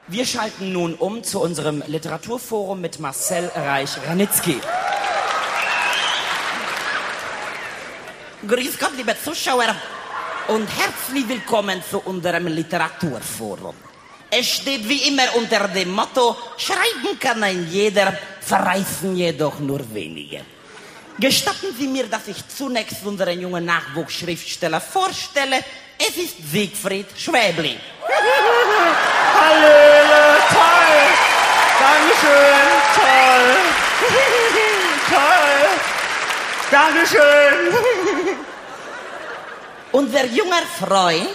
Wir schalten nun um zu unserem Literaturforum mit Marcel Reich-Ranitzky. Grüß Gott, liebe Zuschauer, und herzlich willkommen zu unserem Literaturforum. Es steht wie immer unter dem Motto, schreiben kann ein jeder, verreißen jedoch nur wenige. Gestatten Sie mir, dass ich zunächst unseren jungen Nachwuchsschriftsteller vorstelle. Es ist Siegfried Schwäbli. Hallöle, toll! Dankeschön, toll! Toll! Dankeschön! Unser junger Freund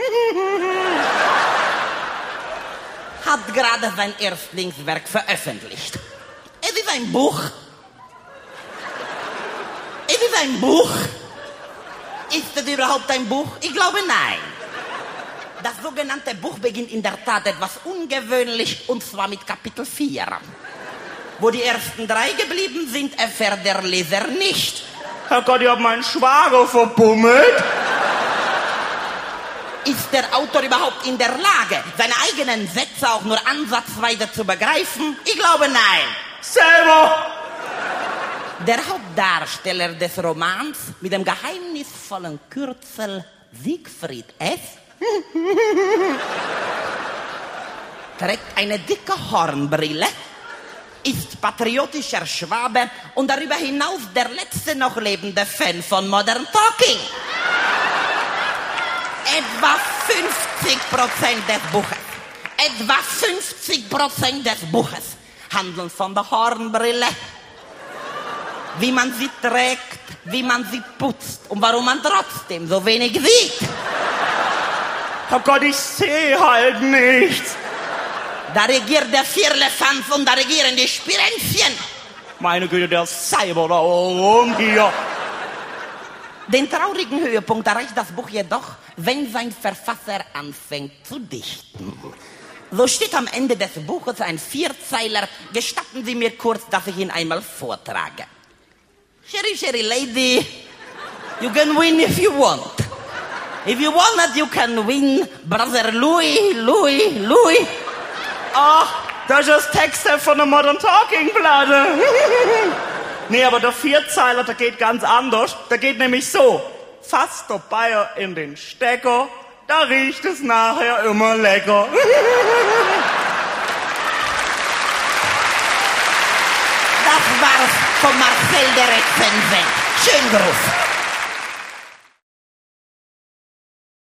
hat gerade sein Erstlingswerk veröffentlicht. Es ist ein Buch. Es ist ein Buch. Ist es überhaupt ein Buch? Ich glaube, nein. Das sogenannte Buch beginnt in der Tat etwas ungewöhnlich, und zwar mit Kapitel 4. Wo die ersten 3 geblieben sind, erfährt der Leser nicht. Herrgott, ihr habt meinen Schwager verbummelt. Ist der Autor überhaupt in der Lage, seine eigenen Sätze auch nur ansatzweise zu begreifen? Ich glaube, nein. Selber! Der Hauptdarsteller des Romans mit dem geheimnisvollen Kürzel Siegfried S. trägt eine dicke Hornbrille, ist patriotischer Schwabe und darüber hinaus der letzte noch lebende Fan von Modern Talking. Etwa 50% des Buches handeln von der Hornbrille. Wie man sie trägt, wie man sie putzt und warum man trotzdem so wenig sieht. Herrgott, ich sehe halt nichts. Da regiert der Firlefanz und da regieren die Spirenzchen. Meine Güte, der Cyber da oben hier. Den traurigen Höhepunkt erreicht das Buch jedoch, wenn sein Verfasser anfängt zu dichten. So steht am Ende des Buches ein 4-Zeiler. Gestatten Sie mir kurz, dass ich ihn einmal vortrage. Sherry lady, you can win if you want. If you want it, you can win, Brother Louis. Ach, das ist das Textheft von der Modern Talking Platte. Nee, aber der 4-Zeiler, der geht ganz anders. Der geht nämlich so. Fasst der Bayer in den Stecker, da riecht es nachher immer lecker. Das war's von Marcel der Rezensent. Schönen Gruß.